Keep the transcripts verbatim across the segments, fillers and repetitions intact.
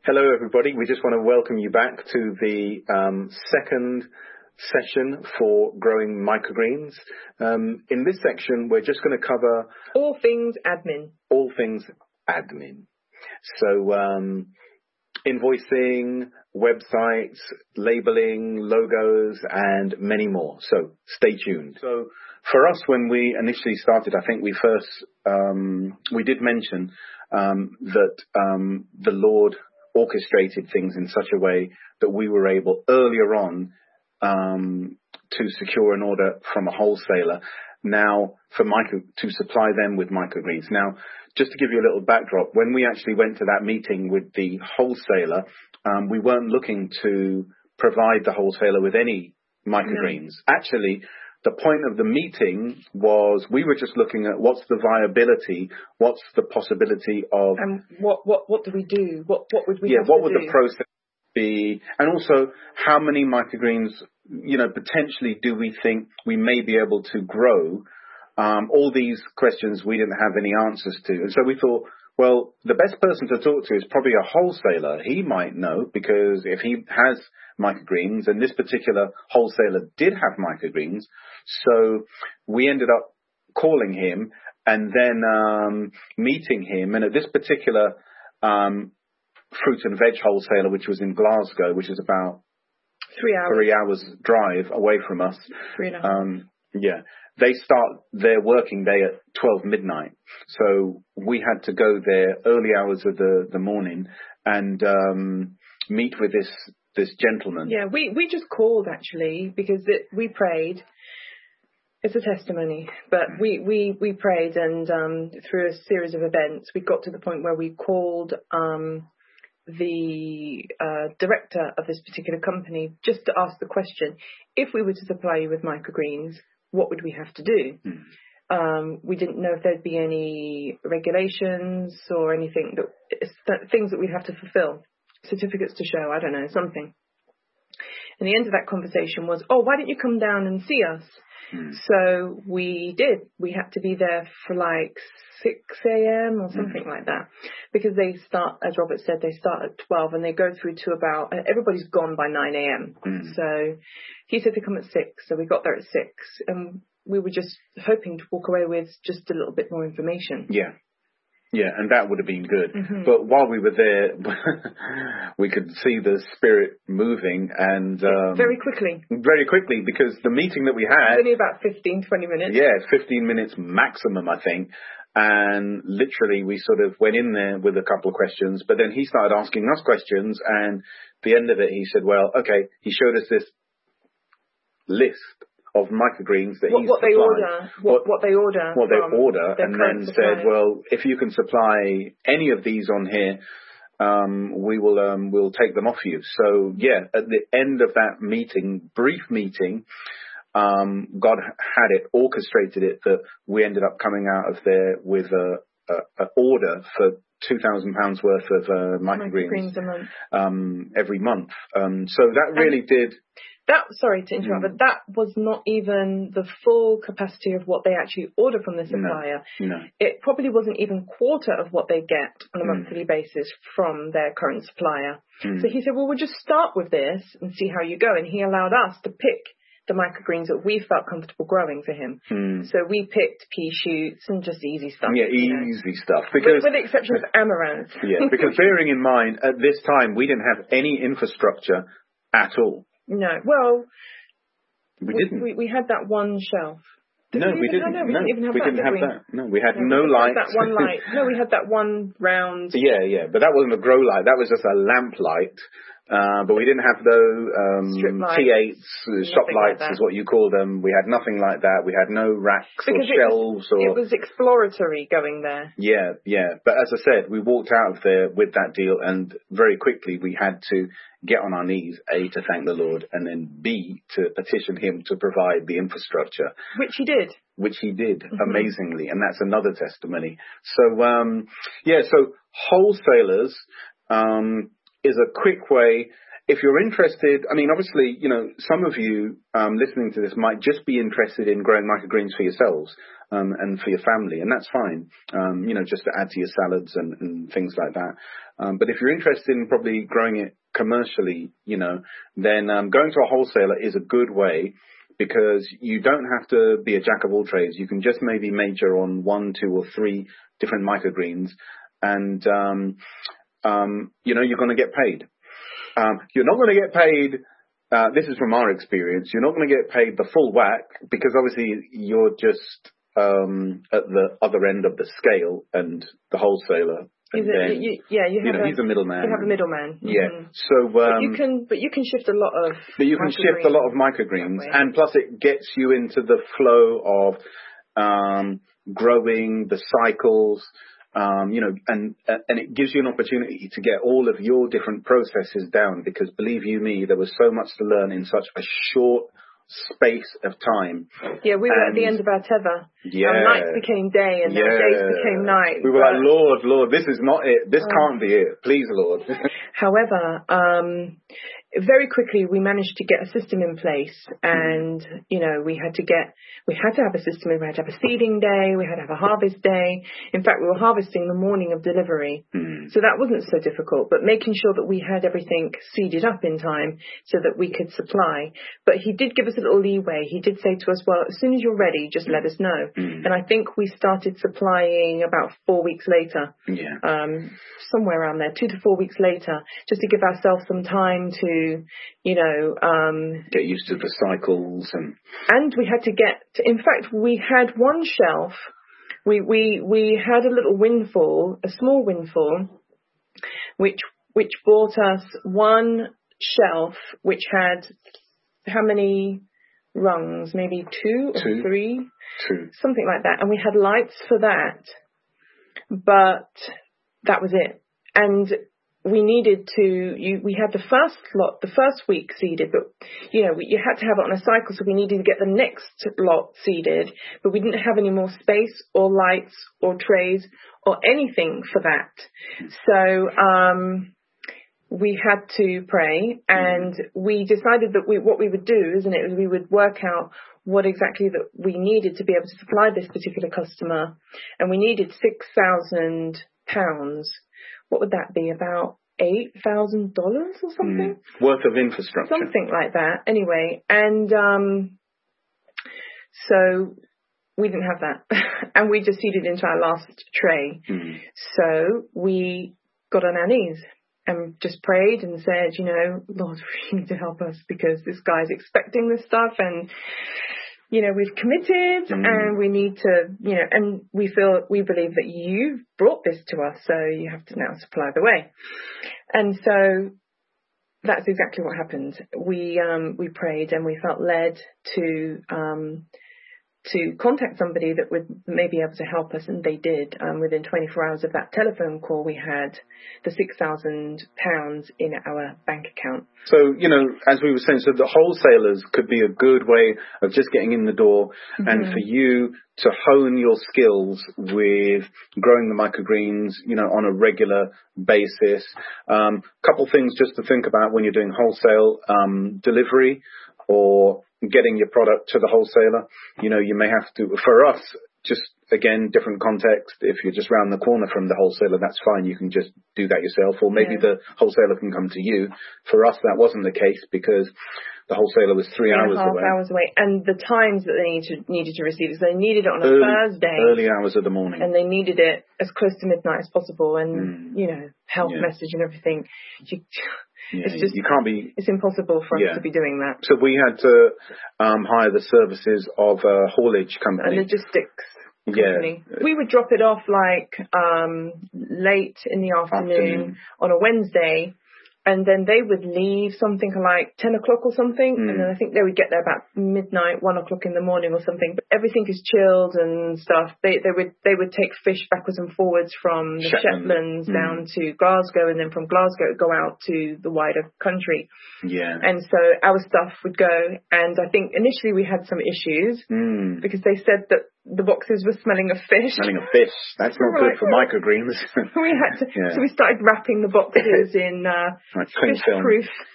Hello, everybody. We just want to welcome you back to the um, second session for growing microgreens. Um, in this section, we're just going to cover all things admin. All things admin. So um, invoicing, websites, labeling, logos, and many more. So stay tuned. So for us, when we initially started, I think we first um, we did mention um, that um, the Lord orchestrated things in such a way that we were able earlier on um, to secure an order from a wholesaler now for micro to supply them with microgreens. Now, just to give you a little backdrop, when we actually went to that meeting with the wholesaler, um, we weren't looking to provide the wholesaler with any microgreens. No. Actually, the point of the meeting was we were just looking at what's the viability, what's the possibility of... And what, what, what do we do? What, what would we Yeah, have what to would do? the process be? And also, how many microgreens, you know, potentially do we think we may be able to grow? Um, all these questions we didn't have any answers to. And so we thought, well, the best person to talk to is probably a wholesaler. He might know, because if he has microgreens, and this particular wholesaler did have microgreens, so we ended up calling him and then um, meeting him. And at this particular um, fruit and veg wholesaler, which was in Glasgow, which is about three hours, three hours drive away from us. Three and a half. Um, yeah. They start their working day at twelve midnight. So we had to go there early hours of the, the morning and um, meet with this this gentleman. Yeah, we, we just called, actually, because it, we prayed. It's a testimony, but we, we, we prayed, and um, through a series of events, we got to the point where we called um, the uh, director of this particular company just to ask the question, if we were to supply you with microgreens, what would we have to do? Hmm. Um, we didn't know if there'd be any regulations or anything, that things that we'd have to fulfill, certificates to show, I don't know, something. And the end of that conversation was, oh, why don't you come down and see us? Hmm. So we did. We had to be there for like six a.m. or something hmm. like that, because they start, as Robert said, they start at twelve and they go through to about, everybody's gone by nine a.m. Hmm. So he said to come at six. So we got there at six, and we were just hoping to walk away with just a little bit more information. Yeah. Yeah, and that would have been good. Mm-hmm. But while we were there, we could see the Spirit moving, and um, very quickly. Very quickly, because the meeting that we had... Only about fifteen, twenty minutes. Yeah, fifteen minutes maximum, I think. And literally, we sort of went in there with a couple of questions, but then he started asking us questions, and at the end of it, he said, well, okay, he showed us this list of microgreens that what, he's what they supplied. order, what, what, what they order, what they order, and then suppliers. said, "Well, if you can supply any of these on here, um, we will um, we'll take them off you." So yeah, at the end of that meeting, brief meeting, um, God had it orchestrated it that we ended up coming out of there with a, a, a order for two thousand pounds worth of uh, microgreens, microgreens a month. Um, every month. Um, so that really and did. That, sorry to interrupt, mm. but that was not even the full capacity of what they actually order from the supplier. No, no. It probably wasn't even quarter of what they get on a mm. monthly basis from their current supplier. Mm. So he said, well, we'll just start with this and see how you go. And he allowed us to pick the microgreens that we felt comfortable growing for him. Mm. So we picked pea shoots and just easy stuff. Yeah, easy know. stuff. Because, with, with the exception of amaranth. Yeah, because bearing in mind, at this time, we didn't have any infrastructure at all. No, well, we, we didn't. We, we had that one shelf. Did no, we, we didn't. Have, no, we no, didn't even have we that. Didn't have we? that. No, we had no, no we light. Had that one light. No, we had that one round. Yeah, yeah, but that wasn't a grow light. That was just a lamp light. Uh, but we didn't have those um, T eights, shop lights like is what you call them. We had nothing like that. We had no racks because or shelves. It was, or it was exploratory going there. Yeah, yeah. But as I said, we walked out of there with that deal, and very quickly we had to get on our knees, A, to thank the Lord, and then B, to petition him to provide the infrastructure. Which he did. Which he did, mm-hmm. amazingly. And that's another testimony. So, um, yeah, so wholesalers... Um, is a quick way. if you're interested, I mean, obviously, you know, some of you um, listening to this might just be interested in growing microgreens for yourselves um, and for your family, and that's fine, um, you know, just to add to your salads and, and things like that. Um, but if you're interested in probably growing it commercially, you know, then um, going to a wholesaler is a good way, because you don't have to be a jack of all trades. You can just maybe major on one, two, or three different microgreens, and um, um, you know, you're going to get paid. Um, you're not going to get paid, uh, this is from our experience, you're not going to get paid the full whack, because obviously you're just um, at the other end of the scale, and the wholesaler. And a, then, you, yeah, you have you know, a, he's a middleman. You have a middleman. Mm-hmm. Yeah. So, um, but you can, but you can shift a lot of. But you can shift a lot of microgreens, and plus it gets you into the flow of um, growing the cycles. Um, you know, and and it gives you an opportunity to get all of your different processes down, because believe you me, there was so much to learn in such a short space of time. Yeah, we were and, at the end of our tether. Yeah. Our nights became day and yeah. our days became night. We were like, Lord, Lord, this is not it. This oh. can't be it. Please, Lord. However, um, very quickly we managed to get a system in place, and, mm. you know, we had to get, we had to have a system. We had to have a seeding day. We had to have a harvest day. In fact, we were harvesting the morning of delivery. Mm. So that wasn't so difficult, but making sure that we had everything seeded up in time so that we could supply. But he did give us a little leeway. He did say to us, well, as soon as you're ready, just let us know. Mm. And I think we started supplying about four weeks later. Yeah. Um, somewhere around there, two to four weeks later, just to give ourselves some time to, you know, um, get used to the cycles. And and we had to get, to, in fact, we had one shelf, we, we, we had a little windfall, a small windfall, which, which bought us one shelf, which had how many rungs? Maybe two or two. three? Two. Something like that. And we had lights for that. But that was it. And we needed to, you, we had the first lot, the first week seeded, but, you know, we, you had to have it on a cycle, so we needed to get the next lot seeded, but we didn't have any more space or lights or trays or anything for that. So, um, we had to pray, and we decided that we, what we would do, isn't it, is we would work out what exactly that we needed to be able to supply this particular customer, and we needed six thousand pounds. What would that be? About eight thousand dollars or something? Mm. Worth of infrastructure. Something like that. Anyway, and um, so we didn't have that. And we just seeded into our last tray. Mm. So we got on our knees and just prayed and said, you know, Lord, you need to help us, because this guy's expecting this stuff, and, you know, we've committed mm. and we need to, you know, and we feel, we believe that you brought this to us, so you have to now supply the way. And so that's exactly what happened. We, um, we prayed, and we felt led to, um, to contact somebody that would maybe able to help us, and they did. Um, within twenty-four hours of that telephone call, we had the six thousand pounds in our bank account. So, you know, as we were saying, so the wholesalers could be a good way of just getting in the door, mm-hmm. and for you to hone your skills with growing the microgreens, you know, on a regular basis. Um, couple things just to think about when you're doing wholesale um, delivery or getting your product to the wholesaler. You know, you may have to, for us, just again, different context. If you're just round the corner from the wholesaler, that's fine. You can just do that yourself, or maybe yeah. the wholesaler can come to you. For us, that wasn't the case, because the wholesaler was three, three hours and a half away. hours away. And the times that they needed to, needed to receive it, so they needed it on a early, Thursday. Early hours of the morning. And they needed it as close to midnight as possible. And, mm. you know, health yeah. message and everything. You, Yeah, it's just, you can't be. It's impossible for yeah. us to be doing that. So we had to um, hire the services of a haulage company. A logistics company. Yeah. We would drop it off like um, late in the afternoon, afternoon on a Wednesday. And then they would leave something like ten o'clock or something. Mm. And then I think they would get there about midnight, one o'clock in the morning or something. But everything is chilled and stuff. They they would they would take fish backwards and forwards from the Shetland. Shetlands mm. down to Glasgow. And then from Glasgow, it would go out to the wider country. Yeah. And so our stuff would go. And I think initially we had some issues mm. because they said that the boxes were smelling of fish. Smelling of fish. That's not good like, for microgreens. we had to, yeah. So we started wrapping the boxes in uh, like fish-proof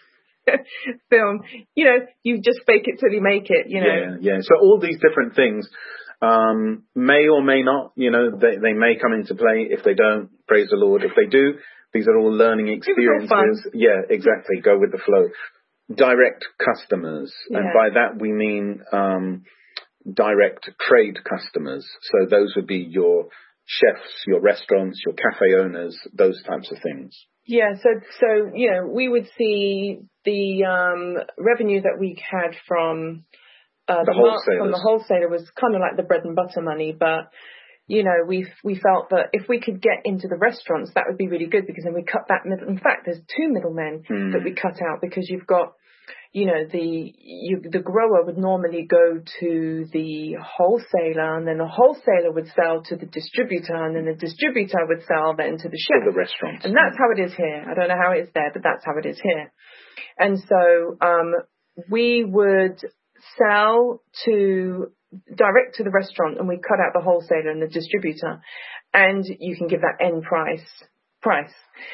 film. You know, you just fake it till you make it, you know. Yeah, yeah. So all these different things um, may or may not, you know, they, they may come into play. If they don't, praise the Lord. If they do, these are all learning experiences. It was all fun. Yeah, exactly. Go with the flow. Direct customers. Yeah. And by that we mean um, direct trade customers. So those would be your chefs, your restaurants, your cafe owners, those types of things. Yeah, so, so you know, we would see the um, revenue that we had from uh, the, the wholesalers. From the wholesaler was kind of like the bread and butter money, but you know, we we felt that if we could get into the restaurants, that would be really good, because then we cut that middle. In fact, there's two middlemen mm. that we cut out, because you've got, you know, the you, the grower would normally go to the wholesaler, and then the wholesaler would sell to the distributor, and then the distributor would sell then to the chef. To the restaurants. And that's how it is here. I don't know how it is there, but that's how it is here. And so um, we would sell to direct to the restaurant, and we cut out the wholesaler and the distributor, and you can give that end price price.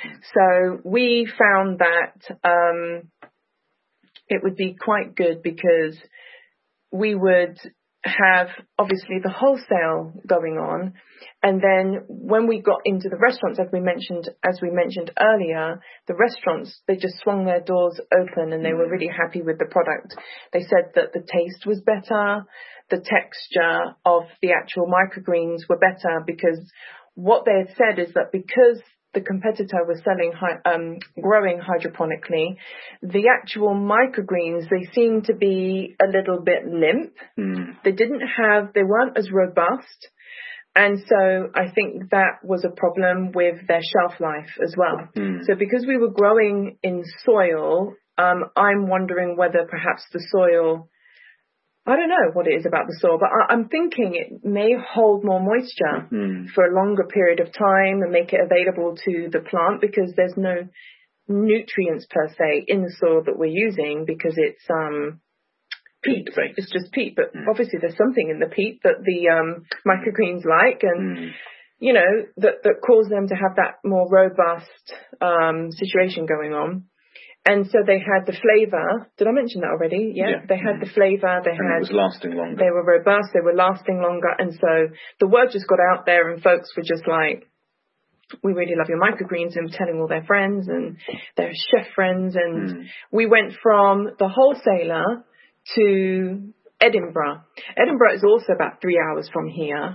So we found that um, it would be quite good, because we would have obviously the wholesale going on, and then when we got into the restaurants, as we mentioned as we mentioned earlier, the restaurants, they just swung their doors open, and they were really happy with the product. They said that the taste was better, the texture of the actual microgreens were better, because what they had said is that because the competitor was selling, um, growing hydroponically, the actual microgreens, they seemed to be a little bit limp. Mm. They didn't have, they weren't as robust. And so I think that was a problem with their shelf life as well. Mm. So because we were growing in soil, um, I'm wondering whether perhaps the soil, I don't know what it is about the soil, but I, I'm thinking it may hold more moisture mm. for a longer period of time and make it available to the plant, because there's no nutrients per se in the soil that we're using, because it's um, peat. peat it's just peat, but mm. obviously there's something in the peat that the um, microgreens like, and mm. you know, that, that cause them to have that more robust um, situation going on. And so they had the flavour. Did I mention that already? Yeah. yeah. They had mm. the flavour. They and had. It was lasting longer. They were robust. They were lasting longer. And so the word just got out there, and folks were just like, we really love your microgreens, and telling all their friends and their chef friends. And mm. we went from the wholesaler to Edinburgh. Edinburgh is also about three hours from here.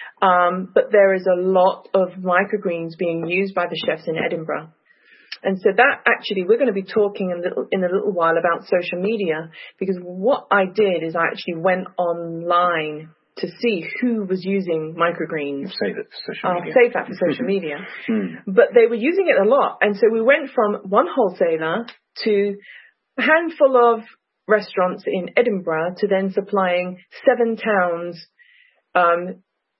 Um, but there is a lot of microgreens being used by the chefs in Edinburgh. And so that actually, we're going to be talking in a little, in a little while about social media, because what I did is I actually went online to see who was using microgreens. Save it for social media. I'll save that for social media. Mm. But they were using it a lot. And so we went from one wholesaler to a handful of restaurants in Edinburgh to then supplying seven towns um,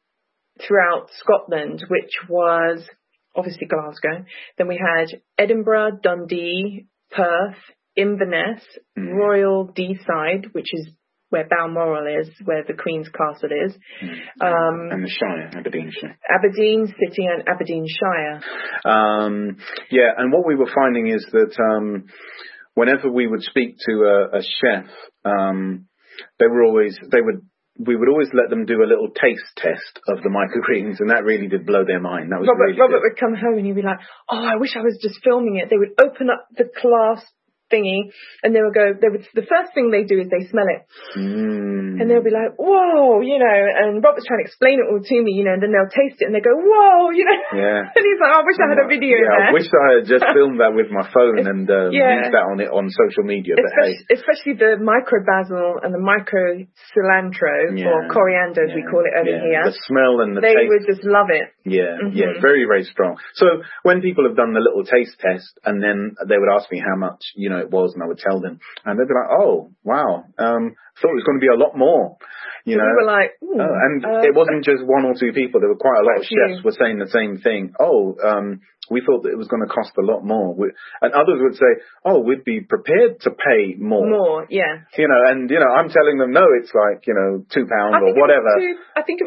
throughout Scotland, which was obviously Glasgow. Then we had Edinburgh, Dundee, Perth, Inverness, mm. Royal Deeside, which is where Balmoral is, where the Queen's Castle is. Mm. Um, and the Shire, Aberdeenshire. Aberdeen City and Aberdeenshire. Um, yeah, and what we were finding is that um, whenever we would speak to a, a chef, um, they were always, they would, we would always let them do a little taste test of the microgreens, and that really did blow their mind. That was Robert, really Robert good. would come home and he'd be like, oh, I wish I was just filming it. They would open up the glass thingy, and they would go, they would, the first thing they do is they smell it. Mm. And they'll be like, whoa, you know, and Robert's trying to explain it all to me, you know, and then they'll taste it and they go, whoa, you know. Yeah. And he's like, oh, I wish I had a video yeah, there. I wish I had just filmed that with my phone and um, yeah. used that on it on social media. But especially, hey. especially the micro basil and the micro cilantro, yeah. or coriander as yeah. we call it over yeah. here. The smell and the they taste. They would just love it. Yeah, mm-hmm. yeah, very, very strong. So when people have done the little taste test, and then they would ask me how much, you know, it was, and I would tell them, and they'd be like, oh, wow, um, thought it was going to be a lot more, you so know. We were like, oh, and uh, it wasn't just one or two people. There were quite a lot of chefs were saying the same thing. Oh, um, we thought that it was going to cost a lot more. We, and others would say, oh, we'd be prepared to pay more. More, yeah. You know, and, you know, I'm telling them, no, it's like, you know, two pounds or whatever. Two, I think it was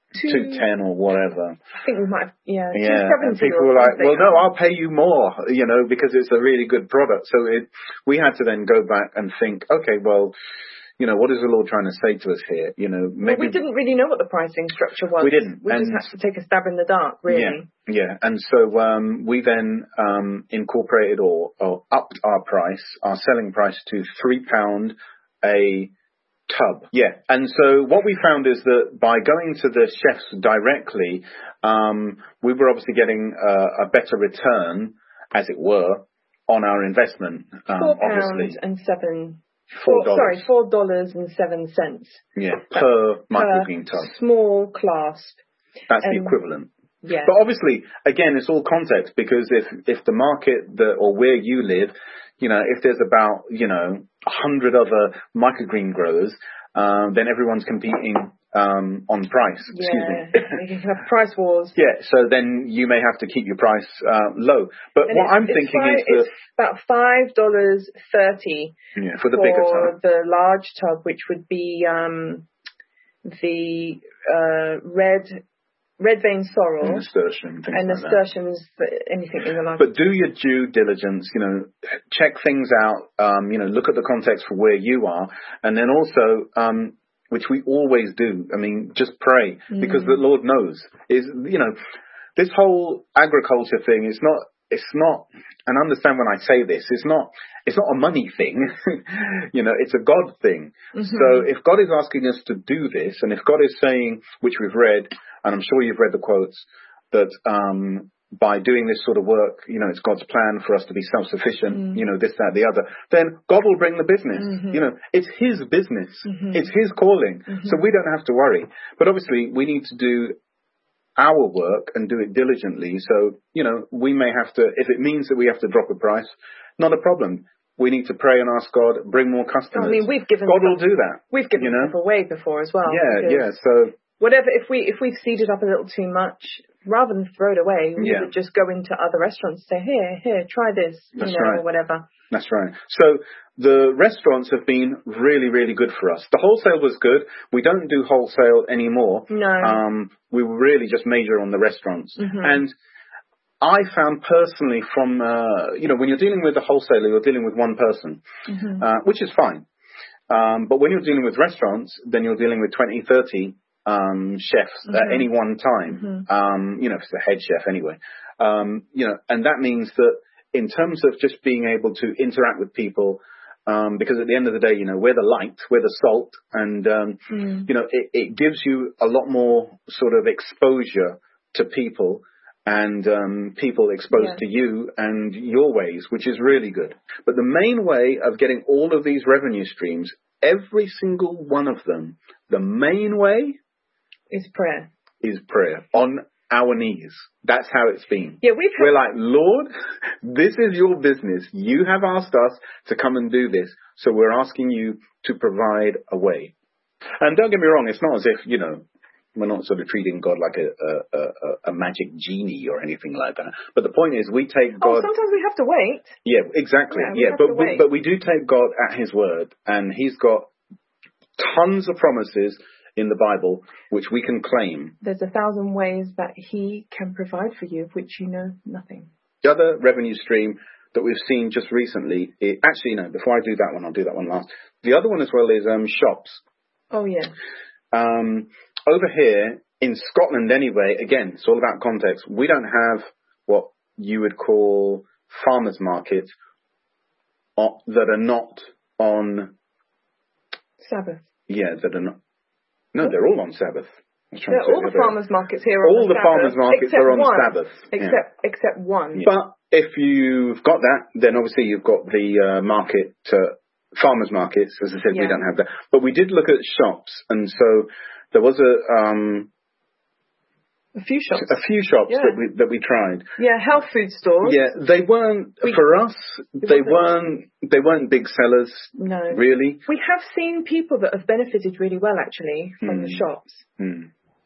two ten or whatever. I think we might have, yeah, yeah. And two seventy. people were like, well, no, I'll pay you more, you know, because it's a really good product. So it, we had to then go back and think, okay, well, you know, what is the Lord trying to say to us here? You know, maybe well, we didn't really know what the pricing structure was. We didn't. We and just had to take a stab in the dark, really. Yeah, yeah. And so um, we then um, incorporated or, or upped our price, our selling price to three pound a tub. Yeah. And so what we found is that by going to the chefs directly, um, we were obviously getting a, a better return, as it were, on our investment. Um, Four pounds obviously. and seven. Four dollars. Sorry, four dollars and seven cents. Yeah, per microgreen per tub. Small clasp. That's um, the equivalent. Yeah. But obviously, again, it's all context, because if if the market that or where you live, you know, if there's about you know a hundred other microgreen growers, um, then everyone's competing um, on price. Yeah. Excuse me. You have price wars. Yeah, so then you may have to keep your price uh, low. But And what I'm it's thinking five, is that it's about five dollars thirty yeah, for the for bigger tub, the large tub, which would be um, the uh, red red vein sorrel and nasturtium, things and like that. nasturtiums, anything in the large. But do your due diligence, you know, check things out, um, you know, look at the context for where you are, and then also, um, which we always do, I mean, just pray, mm. because the Lord knows, is, you know, this whole agriculture thing is not, it's not, and understand when I say this, it's not, it's not a money thing, you know, it's a God thing. Mm-hmm. So if God is asking us to do this, and if God is saying, which we've read, and I'm sure you've read the quotes, that um, by doing this sort of work, you know, it's God's plan for us to be self-sufficient, mm. you know, this, that, the other, then God will bring the business. Mm-hmm. You know, it's His business. Mm-hmm. It's His calling. Mm-hmm. So we don't have to worry. But obviously, we need to do our work and do it diligently. So, you know, we may have to, if it means that we have to drop a price, not a problem. We need to pray and ask God, bring more customers. I mean, we've given God stuff, will do that. We've given you know? stuff away before as well. Yeah, yeah. So whatever, if we if we've seeded up a little too much, rather than throw it away, we yeah. would just go into other restaurants and say, here, here, try this, you That's know, right. or whatever. That's right. So the restaurants have been really, really good for us. The wholesale was good. We don't do wholesale anymore. No. Um, we really just major on the restaurants. Mm-hmm. And I found personally from, uh, you know, when you're dealing with a wholesaler, you're dealing with one person, mm-hmm. uh, which is fine. Um, but when you're dealing with restaurants, then you're dealing with twenty, thirty um, chefs mm-hmm. at any one time. Mm-hmm. Um, you know, if it's the head chef anyway. Um, you know, and that means that in terms of just being able to interact with people, um, because at the end of the day, you know, we're the light, we're the salt, and, um, mm. you know, it, it gives you a lot more sort of exposure to people and um, people exposed yeah. to you and your ways, which is really good. But the main way of getting all of these revenue streams, every single one of them, the main way is prayer. Is prayer on our knees. That's how it's been. Yeah, we've had- We're like, Lord, this is your business. You have asked us to come and do this. So we're asking you to provide a way. And don't get me wrong, it's not as if, you know, we're not sort of treating God like a, a, a, a magic genie or anything like that. But the point is, we take God... Oh, sometimes we have to wait. Yeah, exactly. Yeah, we yeah, have but to we, wait. but we do take God at His word, and He's got tons of promises in the Bible which we can claim. There's a thousand ways that He can provide for you, of which you know nothing. The other revenue stream that we've seen just recently, it, actually, no, before I do that one, I'll do that one last. The other one as well is um, shops. Oh, yeah. Um, over here, in Scotland anyway, again, it's all about context. We don't have what you would call farmers markets that are not on... Sabbath. Yeah, that are not... No, they're all on Sabbath. Yeah, all the farmers markets here are all on the Sabbath. farmers markets are on one, Sabbath. Except yeah. except one. Yeah. But if you've got that, then obviously you've got the uh, market, uh, farmers markets. As I said, yeah. we don't have that. But we did look at shops, and so there was a... Um, A few shops. A few shops yeah. that we that we tried. Yeah, health food stores. Yeah, they weren't we, for us. They weren't. They weren't big sellers. No, really. We have seen people that have benefited really well, actually, from mm. the shops. Mm.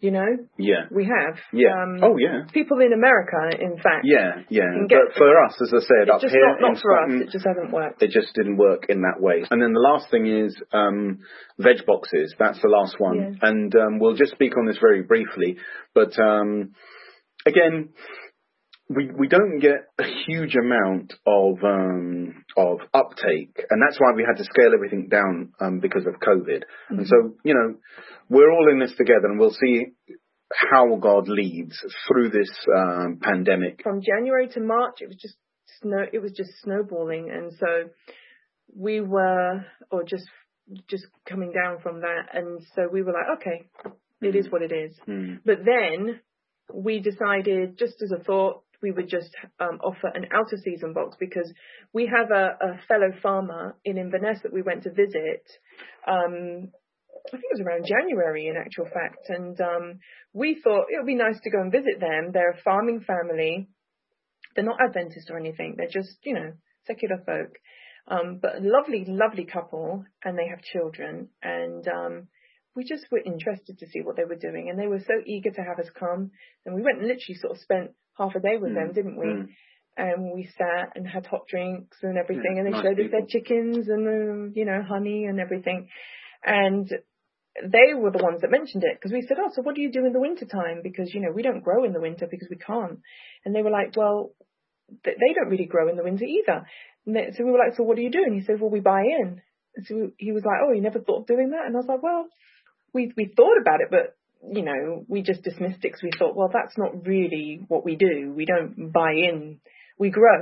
You know? Yeah. We have. Yeah. Um, oh, yeah. People in America, in fact. Yeah, yeah. But for us, as I said, up just here not, not in for Scotland, us, it just hasn't worked. It just didn't work in that way. And then the last thing is um, veg boxes. That's the last one. Yeah. And um, we'll just speak on this very briefly. But um, again, we we don't get a huge amount of um, of uptake, and that's why we had to scale everything down um, because of COVID. Mm-hmm. And so, you know, we're all in this together, and we'll see how God leads through this um, pandemic. From January to March, it was just snow. It was just snowballing, and so we were, or just just coming down from that, and so we were like, okay, it mm. is what it is. Mm. But then we decided, just as a thought, we would just um, offer an out of season box, because we have a, a fellow farmer in Inverness that we went to visit. Um, I think it was around January, in actual fact, and um, we thought it would be nice to go and visit them. They're a farming family. They're not Adventist or anything. They're just, you know, secular folk. Um, but a lovely, lovely couple, and they have children. And um, we just were interested to see what they were doing. And they were so eager to have us come. And we went and literally sort of spent half a day with mm, them, didn't we? Mm. And we sat and had hot drinks and everything. Yeah, and they nice showed people. us their chickens and, um, you know, honey and everything. And they were the ones that mentioned it, because we said, oh, so what do you do in the winter time? Because, you know, we don't grow in the winter because we can't. And they were like, well, th- they don't really grow in the winter either. And they, so we were like, so what do you do? And he said, well, we buy in. And so he was like, oh, you never thought of doing that? And I was like, well, we we thought about it, but, you know, we just dismissed it because we thought, well, that's not really what we do. We don't buy in, we grow.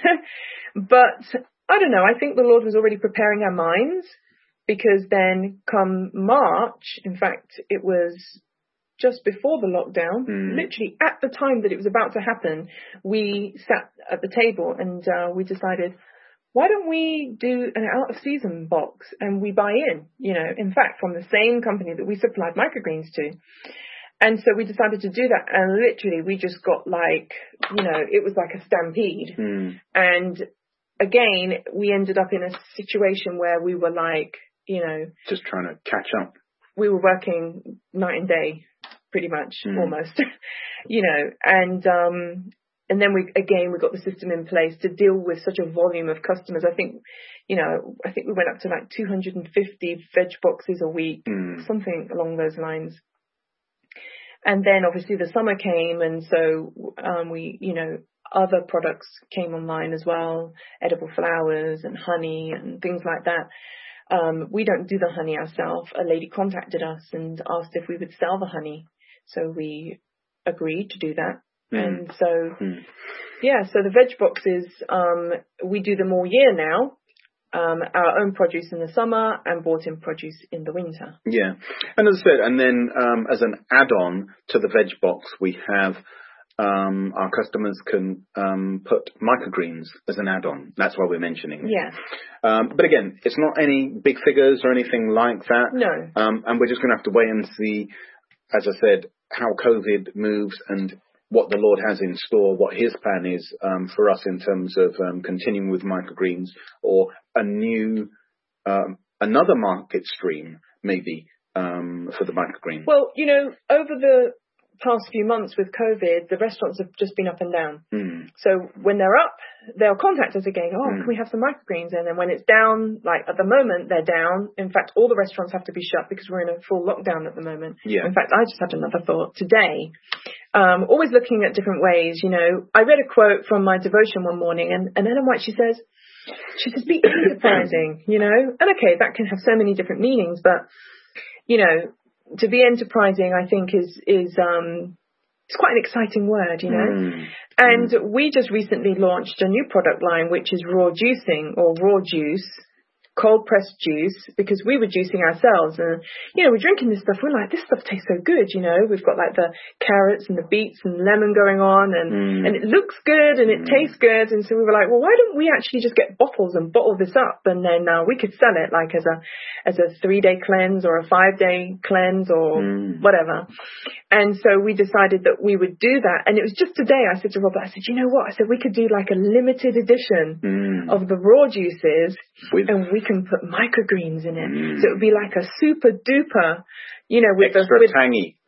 But I don't know, I think the Lord was already preparing our minds. Because then come March, in fact, it was just before the lockdown, mm. literally at the time that it was about to happen, we sat at the table and uh, we decided, why don't we do an out-of-season box and we buy in, you know, in fact, from the same company that we supplied microgreens to. And so we decided to do that, and literally we just got like, you know, it was like a stampede. Mm. And again, we ended up in a situation where we were like, you know, just trying to catch up. We were working night and day, pretty much, mm. almost, you know, and um, and then we again we got the system in place to deal with such a volume of customers. I think, you know, I think we went up to like two hundred fifty veg boxes a week, mm. something along those lines. And then obviously the summer came, and so um, we, you know, other products came online as well, edible flowers and honey and things like that. Um, we don't do the honey ourselves. A lady contacted us and asked if we would sell the honey. So we agreed to do that. Mm. And so, mm. yeah, so the veg boxes, um, we do them all year now. Um, our own produce in the summer and bought in produce in the winter. Yeah. And as I said, and then um, as an add-on to the veg box, we have Um, our customers can um, put microgreens as an add-on. That's why we're mentioning it. Yeah. Um, but again, it's not any big figures or anything like that. No. Um, and we're just going to have to wait and see, as I said, how COVID moves and what the Lord has in store, what His plan is um, for us in terms of um, continuing with microgreens, or a new, um, another market stream maybe um, for the microgreens. Well, you know, over the past few months with COVID, the restaurants have just been up and down. Mm. So when they're up, they'll contact us again. Oh, mm. can we have some microgreens? And then when it's down, like at the moment, they're down. In fact, all the restaurants have to be shut because we're in a full lockdown at the moment. Yeah. In fact, I just had another thought today. Um, always looking at different ways, you know. I read a quote from my devotion one morning, and, and Ellen White, she says, she says, be enterprising, you know. And okay, that can have so many different meanings, but, you know, to be enterprising, I think, is is um, it's quite an exciting word, you know. Mm. And mm. we just recently launched a new product line, which is raw juicing, or raw juice, cold pressed juice, because we were juicing ourselves, and you know, we're drinking this stuff. We're like, this stuff tastes so good, you know. We've got like the carrots and the beets and lemon going on, and mm. and it looks good and it mm. tastes good. And so we were like, well, why don't we actually just get bottles and bottle this up, and then uh, we could sell it like as a as a three day cleanse or a five day cleanse or mm. whatever. And so we decided that we would do that. And it was just today I said to Robert, I said, you know what? I said we could do like a limited edition mm. of the raw juices, with and we can put microgreens in it. Mm. So it would be like a super duper, you know, with extra the with, tangy.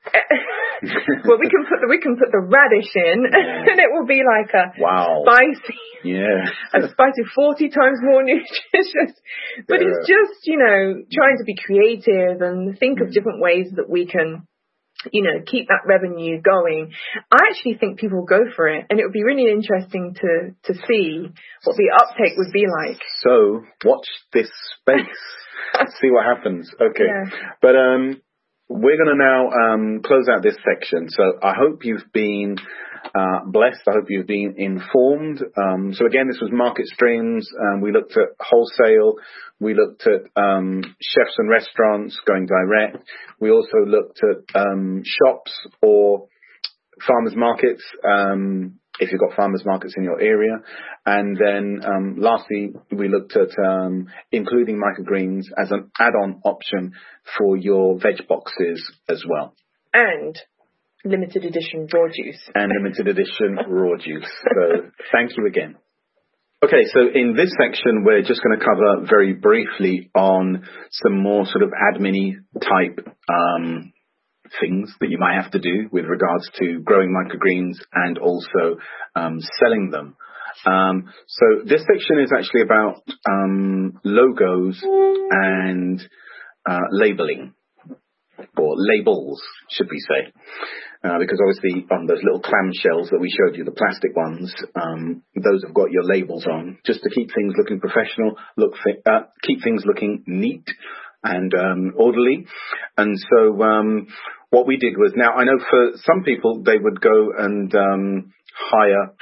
Well, we can put the we can put the radish in, yeah. And it will be like a wow. spicy, yeah, a spicy forty times more nutritious. But yeah. It's just, you know, trying to be creative and think of different ways that we can, you know, keep that revenue going. I actually think people will go for it, and it would be really interesting to to see what the uptake would be like. So watch this space, see what happens. Okay, yeah. But um. We're going to now um, close out this section. So I hope you've been uh, blessed. I hope you've been informed. Um, so again, this was Market Streams. Um, we looked at wholesale. We looked at um, chefs and restaurants going direct. We also looked at um, shops or farmers markets, um, if you've got farmers markets in your area. And then um, lastly, we looked at um, including microgreens as an add-on option for your veg boxes as well. And limited edition raw juice. And limited edition raw juice. So thank you again. Okay, so in this section, we're just going to cover very briefly on some more sort of admin-y type um things that you might have to do with regards to growing microgreens and also um, selling them. Um, so this section is actually about um, logos and uh, labeling, or labels, should we say. Uh, because obviously on those little clamshells that we showed you, the plastic ones, um, those have got your labels on, just to keep things looking professional, look fi- uh, keep things looking neat and um, orderly. And so um, what we did was, now I know for some people they would go and um, hire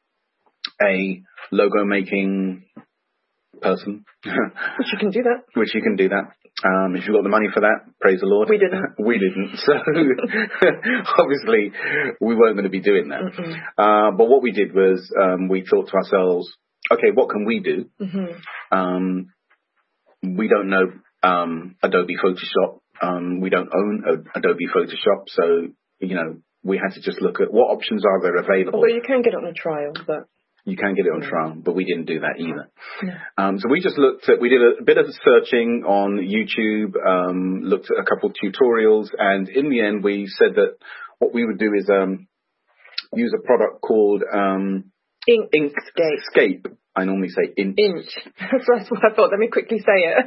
a logo making person. Which you can do that. Which you can do that. Um, if you've got the money for that, praise the Lord. We didn't. we didn't. So obviously we weren't going to be doing that. Uh, but what we did was um, we thought to ourselves, okay, what can we do? Mm-hmm. Um, we don't know Um, Adobe Photoshop. Um, we don't own a, Adobe Photoshop, so, you know, we had to just look at what options are there available. Although you can get it on a trial, but... You can get it on yeah. trial, but we didn't do that either. Yeah. Um, so we just looked at, we did a bit of searching on YouTube, um, looked at a couple of tutorials, and in the end we said that what we would do is um, use a product called um, Ink- Inkscape. I normally say Inch. Inch. That's what I thought. Let me quickly say it.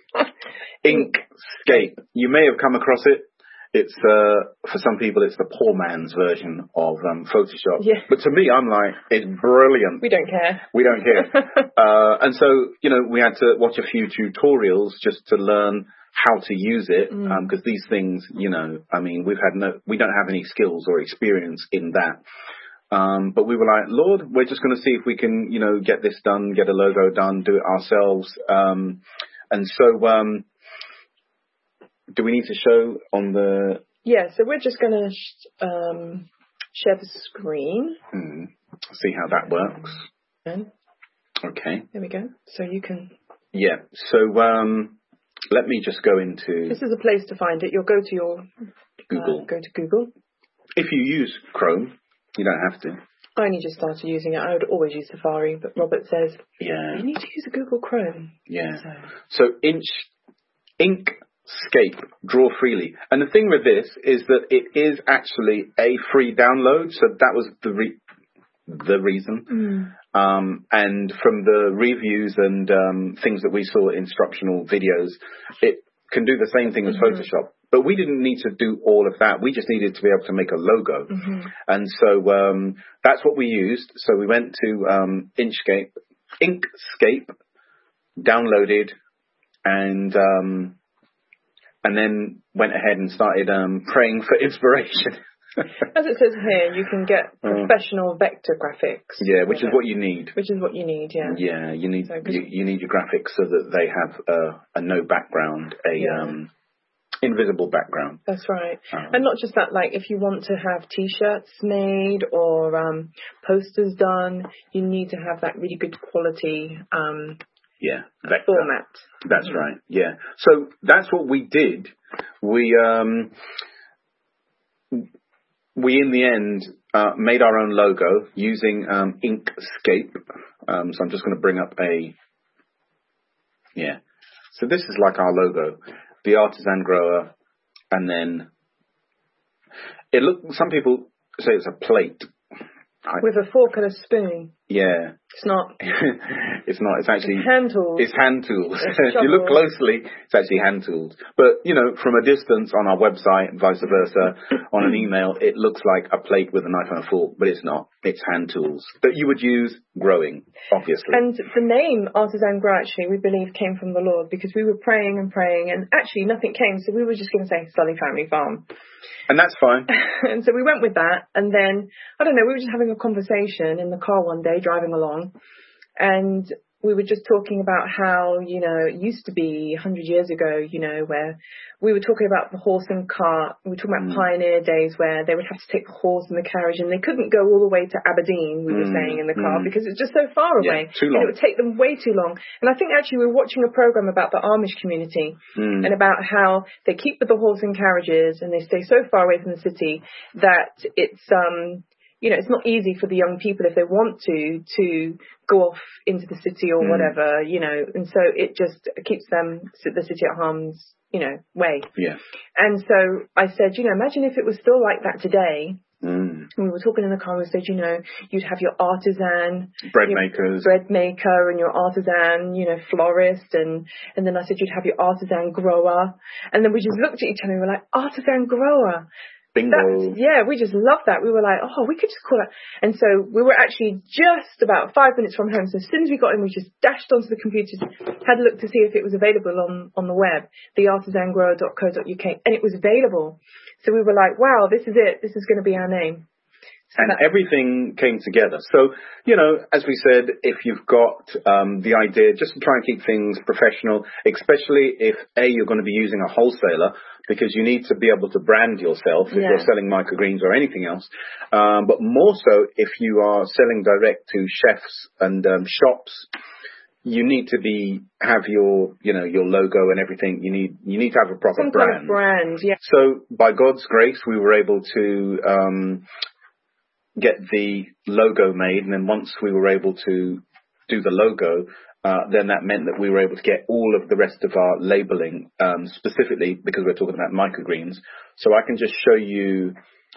Inkscape. You may have come across it. It's uh, for some people, it's the poor man's version of um, Photoshop. Yeah. But to me, I'm like, it's brilliant. We don't care. We don't care. uh, and so, you know, we had to watch a few tutorials just to learn how to use it, because mm. um, these things, you know, I mean, we've had no, we don't have any skills or experience in that. Um, but we were like, Lord, we're just going to see if we can, you know, get this done, get a logo done, do it ourselves. Um, and so, um, do we need to show on the... Yeah, so we're just going to sh- um, share the screen. Hmm. See how that works. And okay. There we go. So you can... Yeah, so um, let me just go into... This is a place to find it. You'll go to your... Google. Uh, go to Google. If you use Chrome, you don't have to. I only just started using it. I would always use Safari, but Robert says, yeah, you need to use a Google Chrome. Yeah. So, so Inch, Inkscape, draw freely. And the thing with this is that it is actually a free download. So that was the re- the reason. Mm. Um, and from the reviews and um, things that we saw, instructional videos, it can do the same thing as mm-hmm. Photoshop. But we didn't need to do all of that. We just needed to be able to make a logo. Mm-hmm. And so um, that's what we used. So we went to um, Inkscape, Inkscape, downloaded, and um, and then went ahead and started um, praying for inspiration. As it says here, you can get professional uh, vector graphics. Yeah, which is it. what you need. Which is what you need, yeah. Yeah, you need so, you, you need your graphics so that they have uh, a no background, a... Yeah. Um, invisible background. That's right. Um, and not just that, like if you want to have t-shirts made or um, posters done, you need to have that really good quality um, yeah, vector. format. That's mm-hmm. right, yeah. So that's what we did. We, um, we in the end uh, made our own logo using um, Inkscape. Um, so I'm just going to bring up a, yeah. So this is like our logo. The artisan grower, and then It look. Some people say it's a plate. I, With a fork and a spoon. Yeah. It's not. It's not. It's actually it's hand tools. It's hand tools. If you look closely, it's actually hand tools. But you know, from a distance on our website and vice versa, on an email, it looks like a plate with a knife and a fork, but it's not. It's hand tools that you would use growing, obviously. And the name Artisan Grow, actually, we believe came from the Lord, because we were praying and praying, and actually nothing came, so we were just going to say Sully Family Farm. And that's fine. And so we went with that, and then, I don't know, we were just having a conversation in the car one day, driving along, and we were just talking about how, you know, it used to be one hundred years ago, you know, where we were talking about the horse and cart. We were talking about mm. pioneer days where they would have to take the horse and the carriage, and they couldn't go all the way to Aberdeen, we mm. were saying, in the car, mm. because it's just so far away. Yeah, too long. And it would take them way too long. And I think actually we were watching a program about the Amish community mm. and about how they keep with the horse and carriages and they stay so far away from the city that it's, um, you know, it's not easy for the young people, if they want to, to go off into the city or mm. whatever, you know, and so it just keeps them, the city at harm's, you know, way. Yeah. And so I said, you know, imagine if it was still like that today. Mm. We were talking in the car, we said, you know, you'd have your artisan bread makers, bread maker, and your artisan, you know, florist, and and then I said you'd have your artisan grower, and then we just looked at each other and we were like, artisan grower. Bingo. That, yeah, we just loved that. We were like, oh, we could just call it. And so we were actually just about five minutes from home. So as soon as we got in, we just dashed onto the computer, had a look to see if it was available on, on the web, the artisan grower dot co dot uk, and it was available. So we were like, wow, this is it. This is going to be our name. So and everything came together. So, you know, as we said, if you've got um, the idea, just to try and keep things professional, especially if, A, you're going to be using a wholesaler, because you need to be able to brand yourself if yeah. you're selling microgreens or anything else. Um, but more so if you are selling direct to chefs and um, shops, you need to be have your, you know, your logo and everything. You need you need to have a proper Some brand. Kind of brand, yeah. So by God's grace, we were able to um, get the logo made, and then once we were able to do the logo, uh, then that meant that we were able to get all of the rest of our labeling, um, specifically because we're talking about microgreens. So I can just show you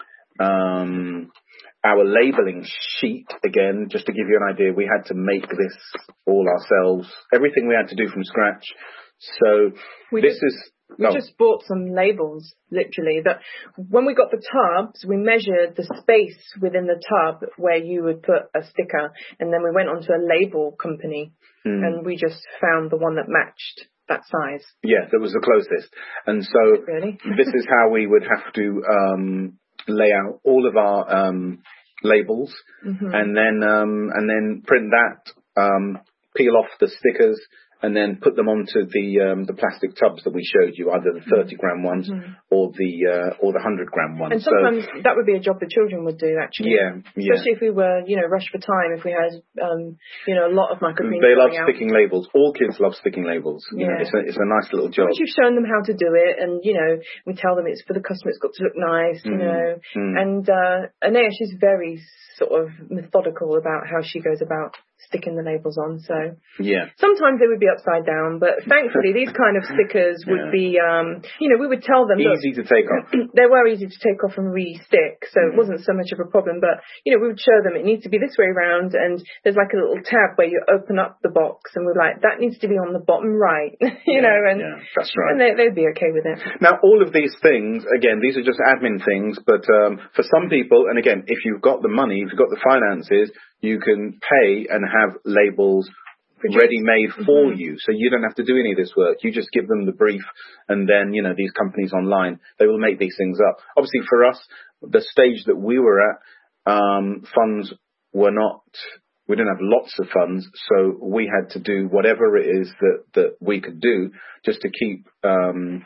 um, our labeling sheet again, just to give you an idea. We had to make this all ourselves, everything we had to do from scratch. So we this just, is... We oh. just bought some labels, literally, that when we got the tubs, we measured the space within the tub where you would put a sticker, and then we went onto a label company, mm. and we just found the one that matched that size. Yeah, that was the closest. And so really? This is how we would have to um, lay out all of our um, labels, mm-hmm. and then um, and then print that, um, peel off the stickers, and then put them onto the um, the plastic tubs that we showed you, either the thirty gram ones mm-hmm. or the uh, or the one hundred gram ones. And sometimes so, that would be a job the children would do, actually. Yeah, yeah. Especially if we were, you know, rushed for time, if we had, um, you know, a lot of microgreens. They love out. sticking labels. All kids love sticking labels. You yeah. know, it's a, it's a nice little job. Once you've shown them how to do it, and, you know, we tell them it's for the customer, it's got to look nice, you mm. know. Mm. And uh, Anea, she's very sort of methodical about how she goes about sticking the labels on. So yeah, sometimes they would be upside down, but thankfully these kind of stickers would yeah. be, um, you know, we would tell them easy look, to take off. They were easy to take off and re-stick, so mm-hmm. it wasn't so much of a problem. But you know, we would show them it needs to be this way around, and there's like a little tab where you open up the box, and we're like, that needs to be on the bottom right, you yeah, know, and yeah, that's right. And they, they'd be okay with it. Now, all of these things, again, these are just admin things, but um, for some people, and again, if you've got the money, if you've got the finances, you can pay and have labels ready-made for mm-hmm. you. So you don't have to do any of this work. You just give them the brief, and then, you know, these companies online, they will make these things up. Obviously, for us, the stage that we were at, um, funds were not, we didn't have lots of funds, so we had to do whatever it is that, that we could do just to keep, um,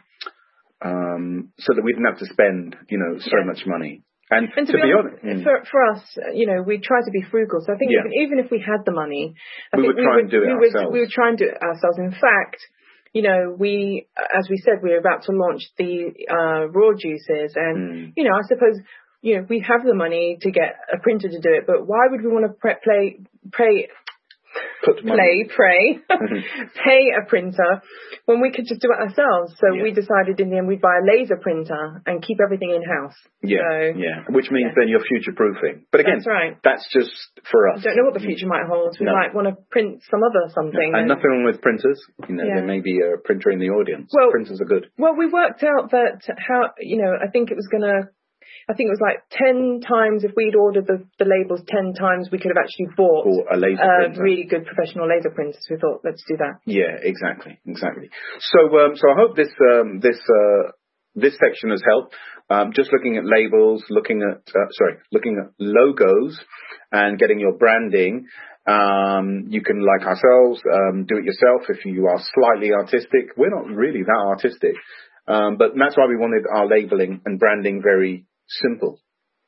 um, so that we didn't have to spend, you know, so yeah. much money. And, and to, to be, be honest, honest, for, for us, you know, we try to be frugal. So I think yeah. even, even if we had the money, I we think would try we would, and do it we ourselves. Would, we would try and do it ourselves. In fact, you know, we, as we said, we were about to launch the uh, raw juices, and mm. you know, I suppose, you know, we have the money to get a printer to do it, but why would we want to pre- play, pay? Put play, pray, pay a printer when we could just do it ourselves. So yeah. we decided in the end we'd buy a laser printer and keep everything in-house. Yeah, so, yeah. Which means yeah. then you're future-proofing. But again, that's right. That's just for us. I don't know what the future might hold. We no. might want to print some other something. No. And, and nothing wrong with printers. You know, yeah. there may be a printer in the audience. Well, printers are good. Well, we worked out that how, you know, I think it was going to I think it was like ten times, if we'd ordered the, the labels ten times, we could have actually bought or a laser uh, printer. really good professional laser printers. We thought, let's do that. Yeah, exactly, exactly. So, um, so I hope this um, this uh, this section has helped. Um, just looking at labels, looking at uh, sorry, looking at logos, and getting your branding. Um, you can, like ourselves, um, do it yourself if you are slightly artistic. We're not really that artistic, um, but that's why we wanted our labeling and branding very simple.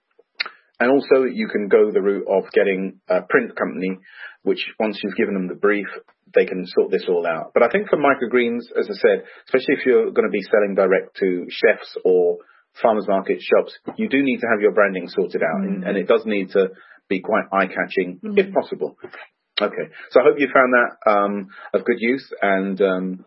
And also you can go the route of getting a print company, which once you've given them the brief, they can sort this all out. But I think for microgreens, as I said, especially if you're going to be selling direct to chefs or farmers market shops, you do need to have your branding sorted out. Mm-hmm. and, and it does need to be quite eye-catching, mm-hmm. if possible. Okay, so I hope you found that um, of good use, and um,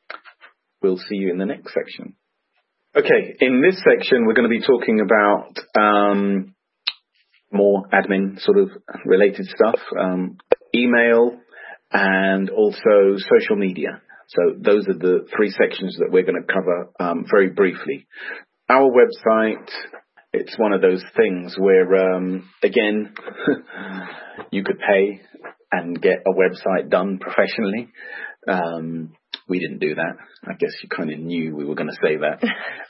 we'll see you in the next section. Okay, in this section, we're going to be talking about um, more admin sort of related stuff, um, email, and also social media. So those are the three sections that we're going to cover um, very briefly. Our website, it's one of those things where, um, again, you could pay and get a website done professionally. Um, we didn't do that. I guess you kind of knew we were going to say that.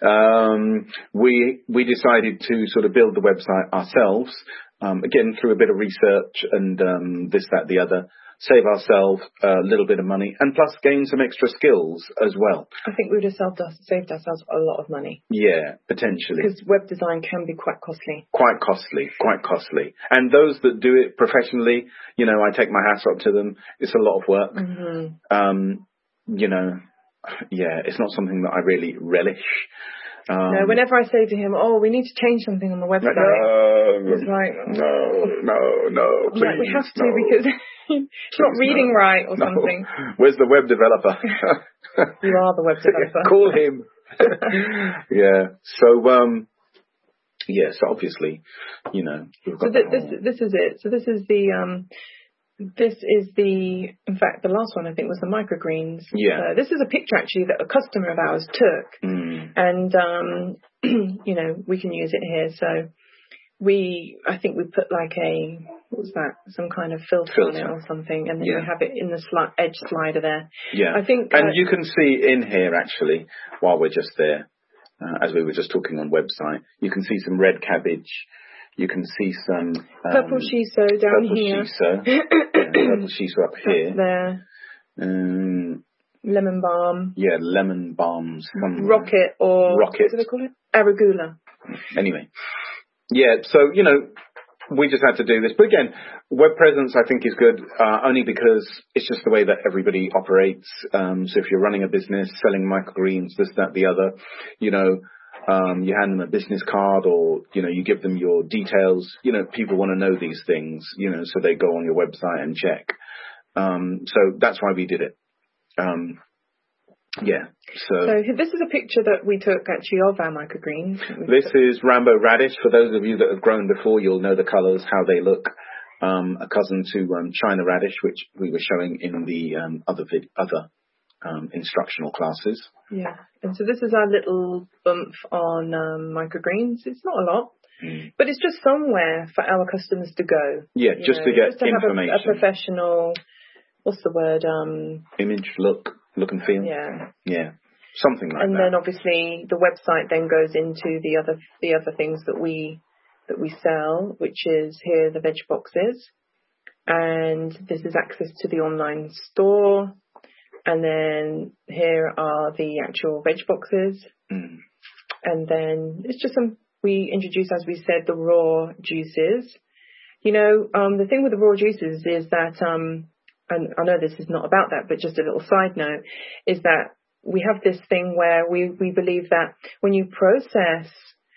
um, we we decided to sort of build the website ourselves, um, again, through a bit of research and um, this, that, the other, save ourselves a little bit of money, and plus gain some extra skills as well. I think we would have saved, us, saved ourselves a lot of money. Yeah, potentially. Because web design can be quite costly. Quite costly, quite costly. And those that do it professionally, you know, I take my hat off to them. It's a lot of work. Mm-hmm. Um, you know, yeah, it's not something that I really relish. Um, no, whenever I say to him, oh, we need to change something on the website, no, he's like, no, no, no, please, like, we have to no. because it's not reading no. right or no. something. Where's the web developer? You are the web developer. Call him. Yeah, so, um, yes, obviously, you know. We've got so th- this, this is it. So this is the... Um, This is the, in fact, the last one I think was the microgreens. Yeah. Uh, this is a picture actually that a customer of ours took, mm. and um, you know, we can use it here. So we, I think we put like a, what was that? Some kind of filter, filter. on it or something, and then yeah. we have it in the sli- edge slider there. Yeah. I think, and uh, you can see in here actually, while we're just there, uh, as we were just talking on website, you can see some red cabbage. You can see some um, purple shiso down purple here. Shiso. yeah, purple shiso up here. Up there. Um, lemon balm. Yeah, lemon balms. Rocket or rocket. What do they call it? Arugula. Anyway, yeah. So you know, we just had to do this. But again, web presence I think is good, uh, only because it's just the way that everybody operates. Um, so if you're running a business, selling microgreens, this, that, the other, you know. Um, you hand them a business card, or, you know, you give them your details. You know, people want to know these things, you know, so they go on your website and check. Um, so that's why we did it. Um, yeah. So, so this is a picture that we took actually of our microgreens. This is Rambo radish. For those of you that have grown before, you'll know the colours, how they look. Um, a cousin to um, China radish, which we were showing in the um, other vid- other um, instructional classes. Yeah, and so this is our little bump on um, microgreens. It's not a lot, mm. but it's just somewhere for our customers to go. Yeah, just know, to get just to information. Have a, a professional, what's the word? Um, Image, look, look and feel. Yeah, yeah, something like and that. And then obviously the website then goes into the other the other things that we that we sell, which is here the veg boxes, and this is access to the online store. And then here are the actual veg boxes. Mm. And then it's just some, we introduce, as we said, the raw juices. You know, um, the thing with the raw juices is that, um, and I know this is not about that, but just a little side note, is that we have this thing where we, we believe that when you process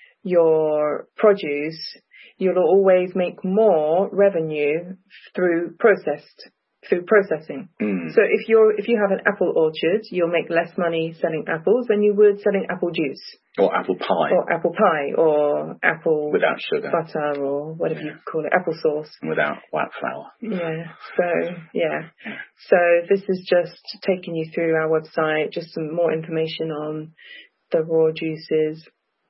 your produce, you'll always make more revenue through processed food processing. Mm. So if you're if you have an apple orchard, you'll make less money selling apples than you would selling apple juice. Or apple pie. Or apple pie, or apple without sugar, butter, or whatever yeah. you call it, apple sauce. Without white flour. Yeah. So yeah. So this is just taking you through our website, just some more information on the raw juices,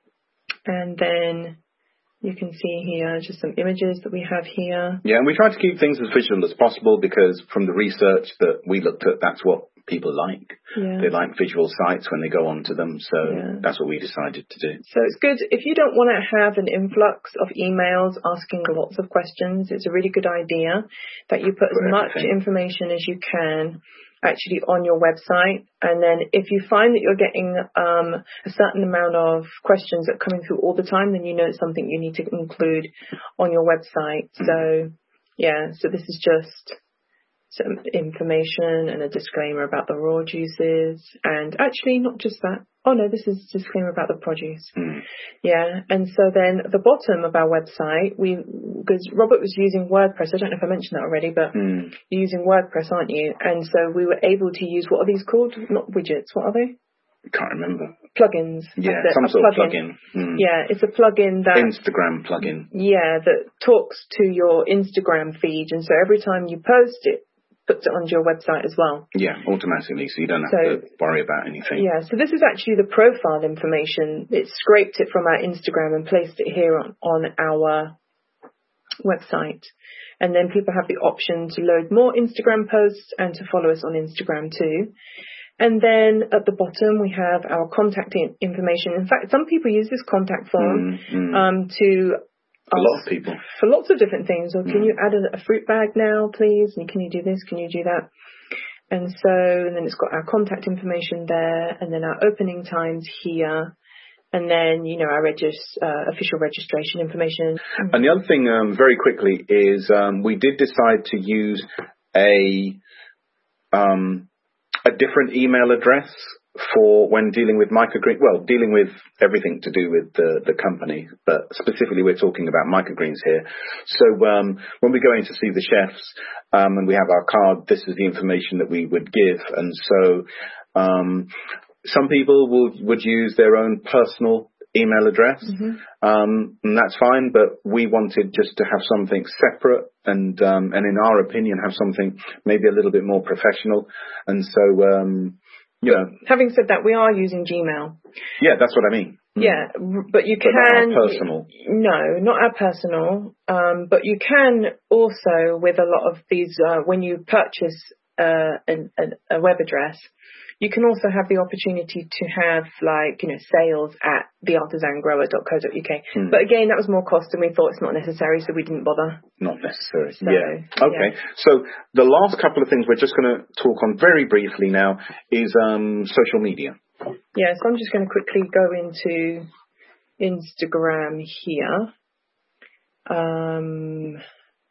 and then you can see here just some images that we have here. Yeah, and we try to keep things as visual as possible because from the research that we looked at, that's what people like. Yeah. They like visual sites when they go onto them, so yeah. that's what we decided to do. So it's good. If you don't want to have an influx of emails asking lots of questions, it's a really good idea that you put, put as much everything. information as you can actually on your website, and then if you find that you're getting um, a certain amount of questions that are coming through all the time, then you know it's something you need to include on your website. Mm-hmm. So yeah, so this is just some information and a disclaimer about the raw juices, and actually not just that. Oh no, this is a disclaimer about the produce. Mm. Yeah, and so then at the bottom of our website, we, because Robert was using WordPress, I don't know if I mentioned that already, but mm. you're using WordPress, aren't you? And so we were able to use, what are these called? Not widgets, what are they? I can't remember. Plugins. Yeah, some sort of plugin. Mm. Yeah, it's a plugin that... Instagram plugin. Yeah, that talks to your Instagram feed, and so every time you post it, puts it onto your website as well. Yeah, automatically, so you don't have so, to worry about anything. Yeah, so this is actually the profile information. It scraped it from our Instagram and placed it here on, on our website. And then people have the option to load more Instagram posts and to follow us on Instagram too. And then at the bottom, we have our contact information. In fact, some people use this contact form mm, mm. Um, to... A lot of people. For lots of different things. Or can mm. you add a, a fruit bag now, please? And can you do this? Can you do that? And so, and then it's got our contact information there, and then our opening times here, and then, you know, our regis- uh, official registration information. And the other thing, um, very quickly, is um, we did decide to use a um, a different email address for when dealing with microgreens, well, dealing with everything to do with the, the company, but specifically we're talking about microgreens here. So um, when we go in to see the chefs um, and we have our card, this is the information that we would give. And so um, some people will, would use their own personal email address, mm-hmm. um, and that's fine, but we wanted just to have something separate and, um, and in our opinion, have something maybe a little bit more professional. And so... Um, Yeah. Having said that, we are using Gmail. Yeah, that's what I mean. Yeah, but you but can... Not our personal. No, not our personal. Um, but you can also, with a lot of these, uh, when you purchase uh, an, a, a web address, you can also have the opportunity to have, like, you know, sales at the artisan grower dot co dot uk. Hmm. But again, that was more cost and we thought it's not necessary, so we didn't bother. Not necessary. So, yeah. Okay. Yeah. So the last couple of things we're just going to talk on very briefly now is um, social media. Yeah, so I'm just going to quickly go into Instagram here. Um,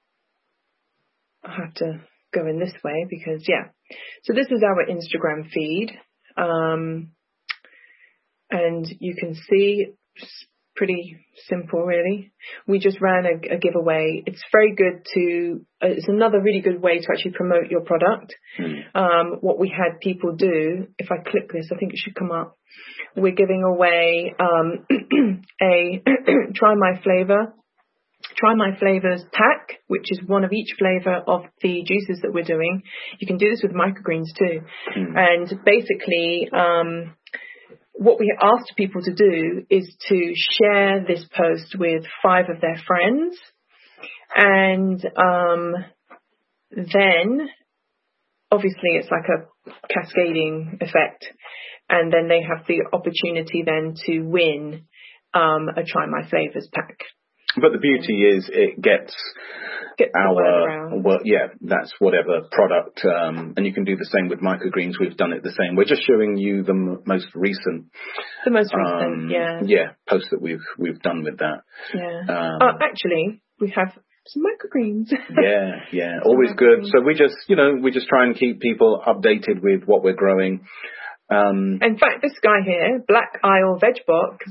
I have to go in this way because, yeah. So this is our Instagram feed. Um, and you can see it's pretty simple, really. We just ran a, a giveaway. It's very good to, uh, it's another really good way to actually promote your product. Mm. Um, what we had people do, if I click this, I think it should come up. We're giving away um, a Try My Flavor. Try My Flavors pack, which is one of each flavor of the juices that we're doing. You can do this with microgreens too. Mm. And basically, um, what we asked people to do is to share this post with five of their friends. And um, then, obviously, it's like a cascading effect. And then they have the opportunity then to win um, a Try My Flavors pack. But the beauty is it gets, gets our, well, yeah, that's whatever product. Um, and you can do the same with microgreens. We've done it the same. We're just showing you the m- most recent. The most recent, um, yeah. Yeah, post that we've we've done with that. Yeah. Um, oh, actually, we have some microgreens. yeah, yeah, always good. So we just, you know, we just try and keep people updated with what we're growing. Um, In fact, this guy here, Black Isle Vegbot, because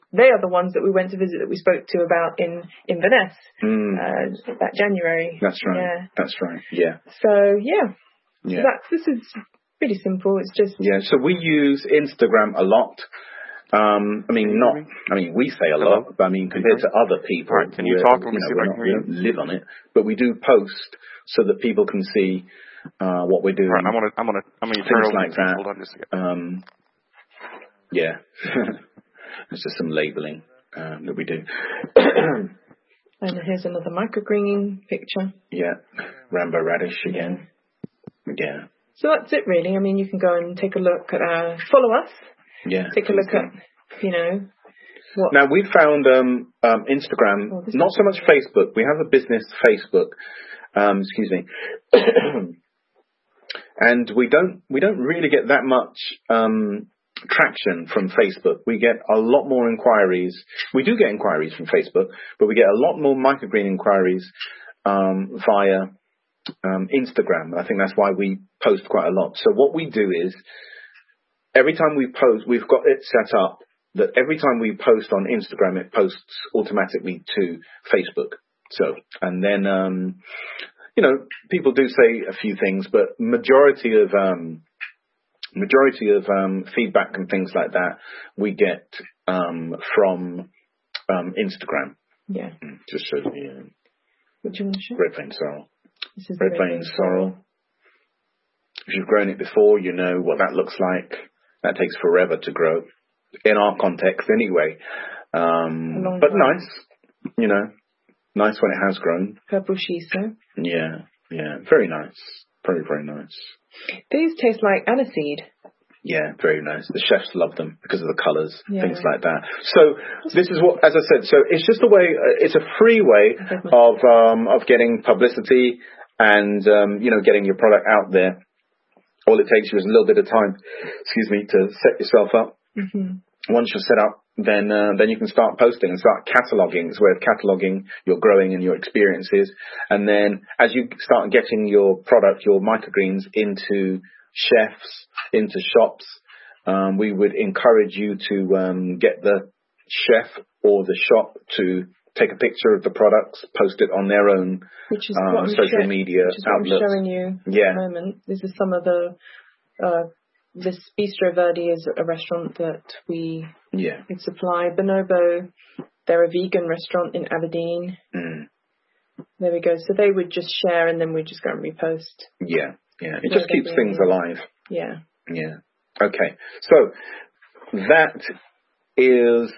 they are the ones that we went to visit that we spoke to about in Inverness mm. uh, that January. That's right. Yeah. That's right. Yeah. So yeah. Yeah. So that's this is pretty simple. It's just yeah. So we use Instagram a lot. Um, I mean, not. I mean, we say a Hello? lot, but I mean, compared to other people, All right, can you we're- talk? Let me you know, see if we're I not, can we hear don't live on it, but we do post so that people can see uh, what we're doing. All right, I'm gonna, I'm gonna, I'm gonna turn Things over like to that. Hold on just a second. Um, yeah, it's just some labelling um, that we do. and here's another microgreening picture. Yeah, Rambo Radish again. Yeah. Yeah. So that's it really. I mean, you can go and take a look at our, follow us. Yeah. Take a look at, you know, what. Now we found um, um, Instagram, Oh, this not is so much great. Facebook. We have a business Facebook. Um, excuse me. And we don't we don't really get that much um, traction from Facebook. We get a lot more inquiries. We do get inquiries from Facebook, but we get a lot more microgreen inquiries um, via um, Instagram. I think that's why we post quite a lot. So what we do is every time we post, we've got it set up that every time we post on Instagram, it posts automatically to Facebook. So, and then, um, you know, people do say a few things, but majority of, um, majority of, um, feedback and things like that we get, um, from, um, Instagram. Yeah. Just shows me, uh, What do you want to show? red flame sorrel. This is the Red flame sorrel. If you've grown it before, you know what that looks like. That takes forever to grow. In our context, anyway. Um, but time. nice, you know, nice when it has grown. Purple shiso. Yeah, yeah, very nice, very very nice. These taste like aniseed. Yeah, very nice. The chefs love them because of the colours, Yeah. things like that. So this is what, as I said, so it's just a way. It's a free way of um, of getting publicity and um, you know getting your product out there. All it takes you is a little bit of time, excuse me, to set yourself up. Mm-hmm. Once you're set up, then uh, then you can start posting and start cataloging. It's a way of cataloging your growing and your experiences. And then as you start getting your product, your microgreens into chefs, into shops, um, we would encourage you to um, get the chef or the shop to take a picture of the products, post it on their own which is uh, what I'm social sho- media which is what outlets. I'm showing you Yeah. at the moment. This is some of the. Uh, this Bistro Verde is a restaurant that we Yeah. we supply. Bonobo, they're a vegan restaurant in Aberdeen. Mm. There we go. So they would just share and then we'd just go and repost. Yeah. Yeah. It Yeah, just keeps they're things doing- alive. Yeah. Yeah. Okay. So that is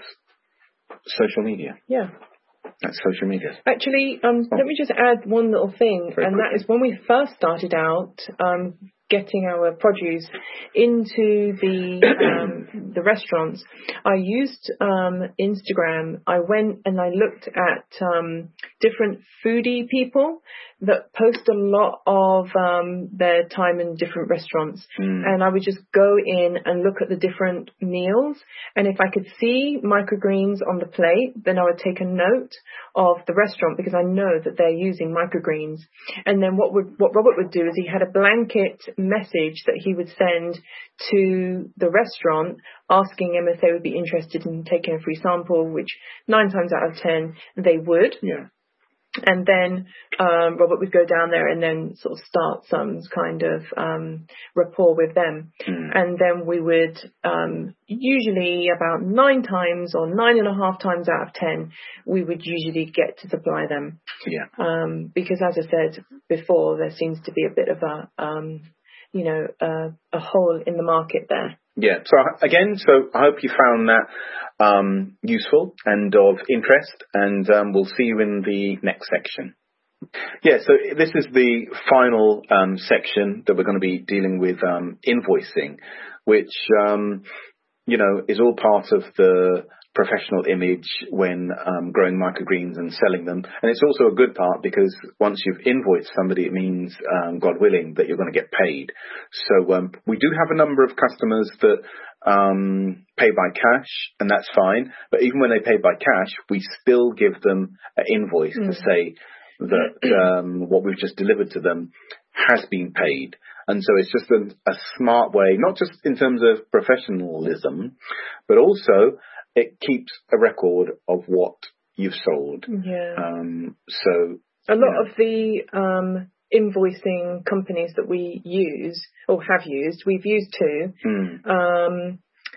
social media. Yeah. That's social media. Actually, um, Oh. let me just add one little thing, Very and that quickly. is when we first started out um, getting our produce into the um, the restaurants, I used um, Instagram. I went and I looked at um, different foodie people that post a lot of um, their time in different restaurants, Mm. and I would just go in and look at the different meals, and if I could see microgreens on the plate, then I would take a note of the restaurant because I know that they're using microgreens. And then what would what Robert would do is he had a blanket message that he would send to the restaurant asking them if they would be interested in taking a free sample, which nine times out of ten they would. Yeah. And then um, Robert would go down there and then sort of start some kind of um, rapport with them. Mm. And then we would um, usually about nine times or nine and a half times out of ten, we would usually get to supply them. Yeah. Um, because as I said before, there seems to be a bit of a, um, you know, uh, a hole in the market there. Yeah. So again, so I hope you found that um, useful and of interest, and um, we'll see you in the next section. Yeah. So this is the final um, section that we're going to be dealing with um, invoicing, which um, you know is all part of the professional image when um, growing microgreens and selling them. And it's also a good part because once you've invoiced somebody, it means, um, God willing, that you're going to get paid. So um, we do have a number of customers that um, pay by cash, and that's fine. But even when they pay by cash, we still give them an invoice mm. to say that um, what we've just delivered to them has been paid. And so it's just a, a smart way, not just in terms of professionalism, but also it keeps a record of what you've sold. Yeah. Um, so a lot you know. of the um, invoicing companies that we use or have used, we've used two. Mm. Um,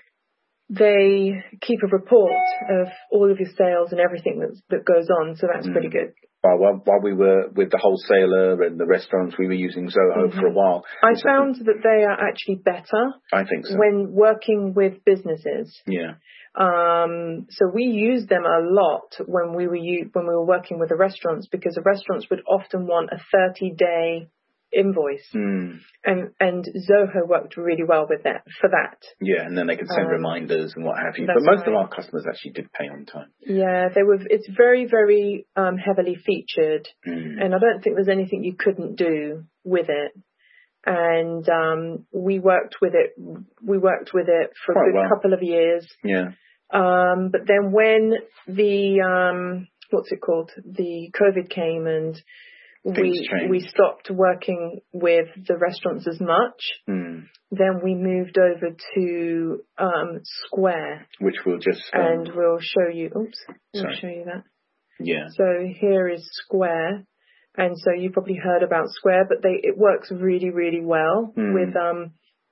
they keep a report of all of your sales and everything that that goes on, so that's mm. pretty good. Well, while, while we were with the wholesaler and the restaurants, we were using Zoho mm-hmm. for a while. I found that they are actually better. I think so. When working with businesses. Yeah. Um, so we used them a lot when we were u- when we were working with the restaurants, because the restaurants would often want a thirty day invoice, mm. and and Zoho worked really well with that for that. Yeah, and then they could send um, reminders and what have you. But most right. of our customers actually did pay on time. Yeah, they were. It's very very um, heavily featured, mm. and I don't think there's anything you couldn't do with it. And um, we worked with it. We worked with it for Quite a good well. couple of years. Yeah. Um, but then when the um, what's it called? The COVID came and Things we changed. we stopped working with the restaurants as much. Mm. Then we moved over to um, Square, which we'll just um, and we'll show you. Oops, we'll sorry. show you that. Yeah. So here is Square. And so you probably heard about Square, but they it works really, really well mm. with um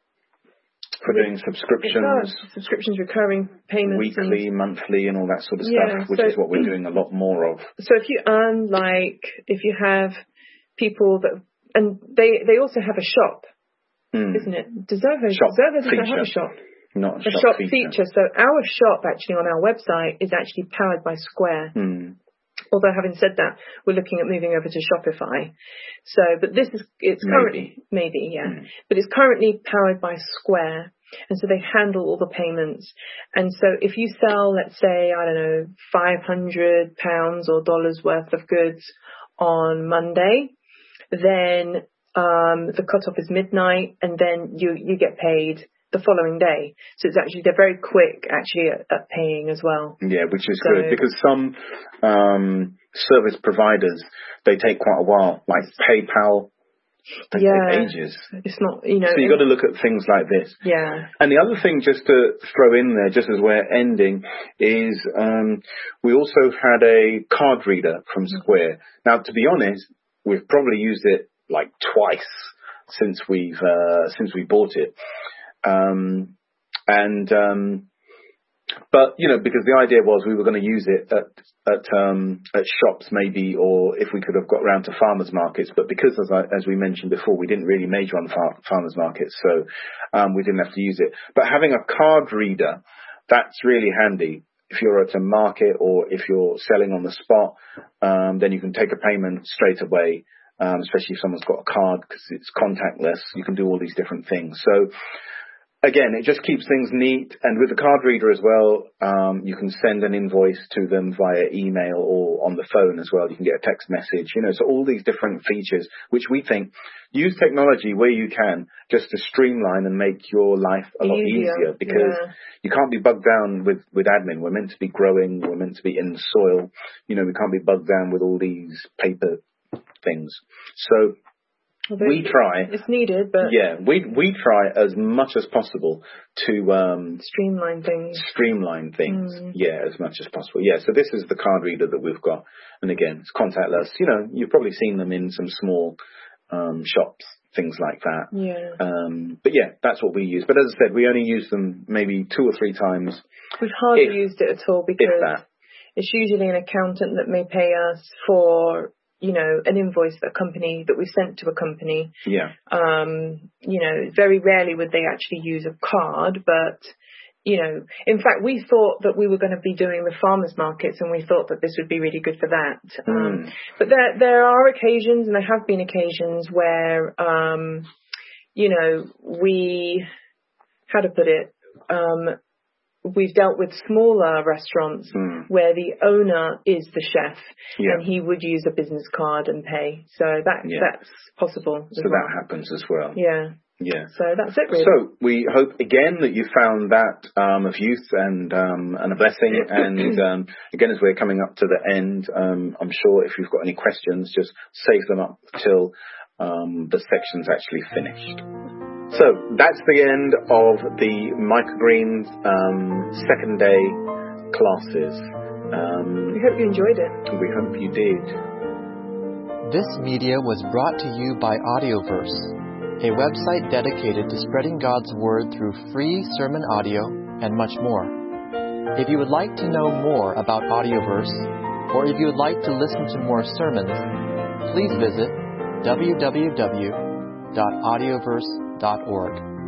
for with, doing subscriptions, subscriptions, recurring payments, weekly, and, monthly, and all that sort of yeah, stuff, which so, is what we're doing a lot more of. So if you earn like if you have people that, and they they also have a shop, mm. isn't it? Does Zoho shop Zoho doesn't feature. have a shop? Not a, a shop, shop feature. feature. So our shop actually on our website is actually powered by Square. Mm. Although having said that, we're looking at moving over to Shopify. So, but this is, it's currently, maybe, maybe yeah. Mm. But it's currently powered by Square. And so they handle all the payments. And so if you sell, let's say, I don't know, five hundred pounds or dollars worth of goods on Monday, then um, the cutoff is midnight, and then you, you get paid the following day. So it's actually, they're very quick actually at, at paying as well. Yeah, which is so, good, because some um, service providers, they take quite a while, like PayPal. They yeah, take ages. It's not, you know. So you've got to look at things like this. Yeah. And the other thing, just to throw in there, just as we're ending, is um, we also had a card reader from Square. Now, to be honest, we've probably used it like twice since we've uh, since we bought it. Um, and, um, but, you know, because the idea was we were going to use it at, at, um, at shops maybe, or if we could have got around to farmers markets, but because as I, as we mentioned before, we didn't really major on far, farmers markets, so, um, we didn't have to use it. But having a card reader, that's really handy. If you're at a market or if you're selling on the spot, um, then you can take a payment straight away. Um, especially if someone's got a card, because it's contactless, you can do all these different things. So, again, it just keeps things neat. And with the card reader as well, um, you can send an invoice to them via email or on the phone as well. You can get a text message, you know, so all these different features, which we think use technology where you can just to streamline and make your life a lot easier, easier, because yeah. you can't be bogged down with, with admin. We're meant to be growing. We're meant to be in the soil. You know, we can't be bogged down with all these paper things. So, Although we try. It's needed, but yeah, we we try as much as possible to um, streamline things. Streamline things, mm. yeah, as much as possible. Yeah, so this is the card reader that we've got, and again, it's contactless. You know, you've probably seen them in some small um, shops, things like that. Yeah. Um, but yeah, that's what we use. But as I said, we only use them maybe two or three times. We've hardly if, used it at all, because it's usually an accountant that may pay us for, you know, an invoice that a company, that we sent to a company. Yeah. Um, you know, very rarely would they actually use a card, but, you know, in fact, we thought that we were going to be doing the farmers markets, and we thought that this would be really good for that. Mm. Um, but there, there are occasions, and there have been occasions where, um, you know, we, how to put it, um, we've dealt with smaller restaurants mm. where the owner is the chef, yeah. and he would use a business card and pay. So that yeah. that's possible. So well. that happens as well. Yeah. Yeah. So that's it, really. So we hope again that you found that um, of use and um, and a blessing. And um, again, as we're coming up to the end, um, I'm sure if you've got any questions, just save them up till um, the section's actually finished. So that's the end of the Microgreen's um, second day classes. Um, we hope you enjoyed it. We hope you did. This media was brought to you by Audioverse, a website dedicated to spreading God's Word through free sermon audio and much more. If you would like to know more about Audioverse, or if you would like to listen to more sermons, please visit w w w dot audioverse dot org.